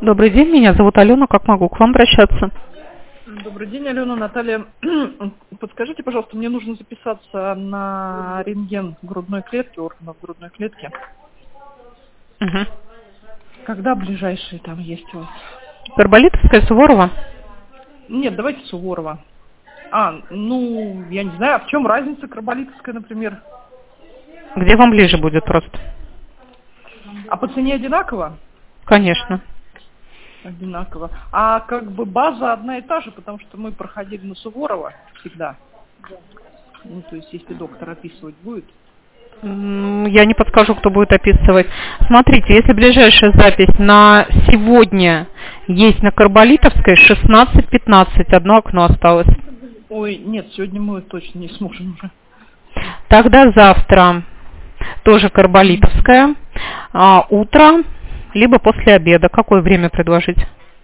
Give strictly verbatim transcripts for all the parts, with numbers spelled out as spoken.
Добрый день, меня зовут Алена, как могу к вам обращаться? Добрый день, Алена, Наталья. Подскажите, пожалуйста, мне нужно записаться на рентген грудной клетки, органов грудной клетки. Угу. Когда ближайшие там есть у вас? Карболитовская, Суворова? Нет, давайте Суворова. А, ну, я не знаю, а в чем разница Карболитовская, например? Где вам ближе будет просто? А по цене одинаково? Конечно. Одинаково. А как бы база одна и та же, потому что мы проходили на Суворова всегда. Ну, то есть, если доктор описывать будет. Я не подскажу, кто будет описывать. Смотрите, если ближайшая запись на сегодня есть на Карболитовской, шестнадцать пятнадцать, одно окно осталось. Ой, нет, сегодня мы точно не сможем уже. Тогда завтра тоже Карболитовская, а, утро, либо после обеда. Какое время предложить?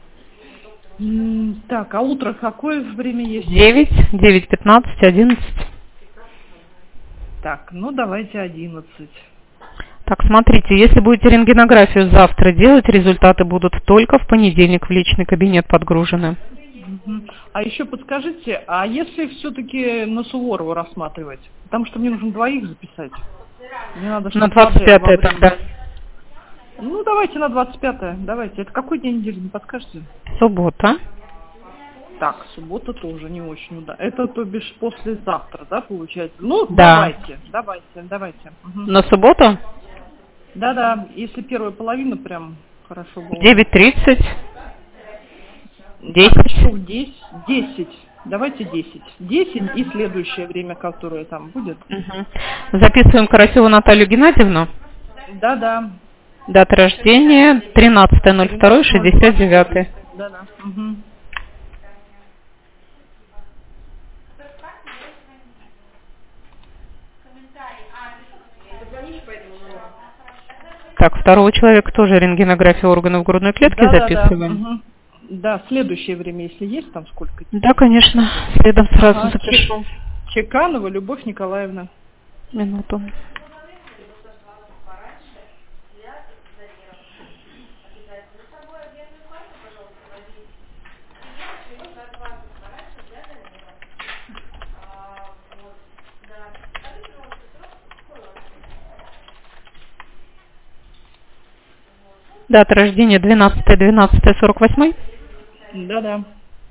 Так, а утро какое время есть? девять, девять пятнадцать, одиннадцать. Так, ну давайте одиннадцать. Так, смотрите, если будете рентгенографию завтра делать, результаты будут только в понедельник в личный кабинет подгружены. Угу. А еще подскажите, а если все-таки на Суворову рассматривать? Потому что мне нужно двоих записать. Мне надо, На двадцать пятое тогда. Ну, давайте на двадцать пятое. Давайте. Это какой день недели, не подскажете? Суббота. Так, суббота тоже не очень удачно. Это, то бишь, послезавтра, да, получается? Ну, да. давайте, давайте, давайте. Угу. На субботу? Да-да, если первая половина прям хорошо было. девять тридцать. десять. Часов десять. десять. Давайте десять. десять и следующее время, которое там будет. Угу. Записываем Карасеву Наталью Геннадьевну. Да-да. Дата рождения тринадцатое ноль второе шестьдесят девять. Да-да. Угу. Так, второго человека тоже рентгенография органов грудной клетки да, записываем. Да, да. Угу. Да, следующее время, если есть там сколько? Да, конечно. Следом сразу ага, запишу. Чеканова Любовь Николаевна. Минуту. Дата рождения двенадцатое двенадцатое сорок восемь. Да-да.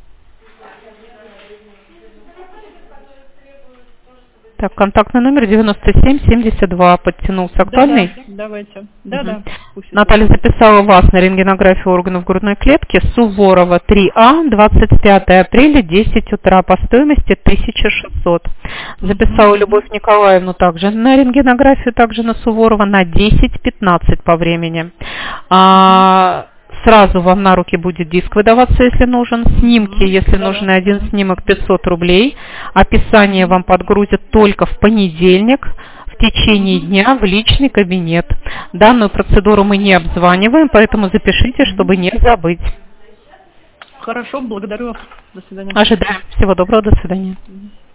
Так, контактный номер девяносто семь семьдесят два подтянулся. Актуальный? Да-да, давайте. Да-да. Угу. Наталья записала вас на рентгенографию органов грудной клетки. Суворова три А, двадцать пятое апреля, десять утра, по стоимости тысяча шестьсот. Записала угу. Любовь Николаевну также на рентгенографию, также на Суворова на десять пятнадцать по времени. А, сразу вам на руки будет диск выдаваться, если нужен. Снимки, если да. нужен один снимок, пятьсот рублей. Описание вам подгрузят только в понедельник в течение дня в личный кабинет. Данную процедуру мы не обзваниваем, поэтому запишите, чтобы не забыть. Хорошо, благодарю. До свидания. Ожидаем. Всего доброго, до свидания.